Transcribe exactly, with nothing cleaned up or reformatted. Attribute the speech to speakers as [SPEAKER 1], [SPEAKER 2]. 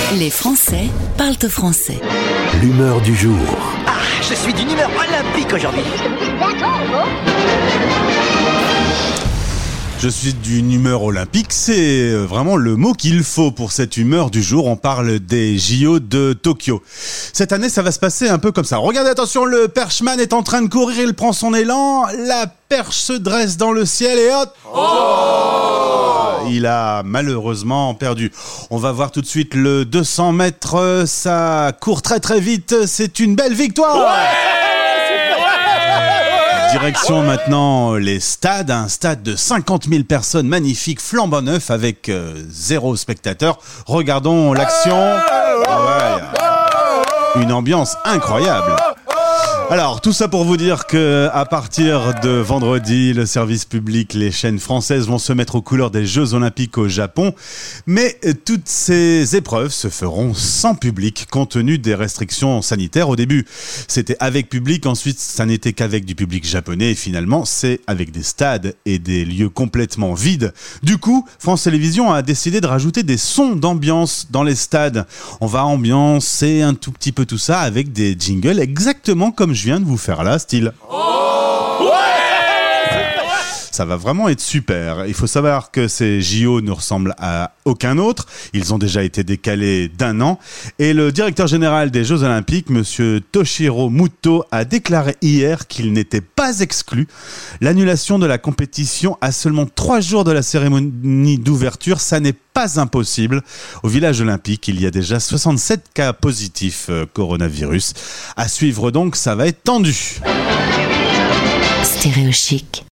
[SPEAKER 1] Les Français parlent français.
[SPEAKER 2] L'humeur du jour.
[SPEAKER 3] Ah, je suis d'une humeur olympique aujourd'hui.
[SPEAKER 4] Je suis d'une humeur olympique, c'est vraiment le mot qu'il faut pour cette humeur du jour. On parle des J O de Tokyo. Cette année, ça va se passer un peu comme ça. Regardez, attention, le perchman est en train de courir, il prend son élan, la perche se dresse dans le ciel et hop oh il a malheureusement perdu. On va voir tout de suite le deux cents mètres, ça court très très vite, c'est une belle victoire. Ouais Direction maintenant les stades, un stade de cinquante mille personnes, magnifique, flambant neuf avec euh, zéro spectateur. Regardons l'action. Ah ouais, une ambiance incroyable. Alors, tout ça pour vous dire que à partir de vendredi, le service public, les chaînes françaises vont se mettre aux couleurs des Jeux Olympiques au Japon. Mais toutes ces épreuves se feront sans public, compte tenu des restrictions sanitaires. Au début, c'était avec public. Ensuite, ça n'était qu'avec du public japonais. Et finalement, c'est avec des stades et des lieux complètement vides. Du coup, France Télévisions a décidé de rajouter des sons d'ambiance dans les stades. On va ambiancer un tout petit peu tout ça avec des jingles exactement comme je viens de vous faire là, style. Oh ouais ça va vraiment être super. Il faut savoir que ces J O ne ressemblent à aucun autre. Ils ont déjà été décalés d'un an. Et le directeur général des Jeux Olympiques, monsieur Toshiro Muto, a déclaré hier qu'il n'était pas exclu l'annulation de la compétition à seulement trois jours de la cérémonie d'ouverture. Ça n'est pas impossible. Au village olympique, il y a déjà soixante-sept cas positifs euh, coronavirus. À suivre donc, ça va être tendu.
[SPEAKER 1] Stéréo Chic.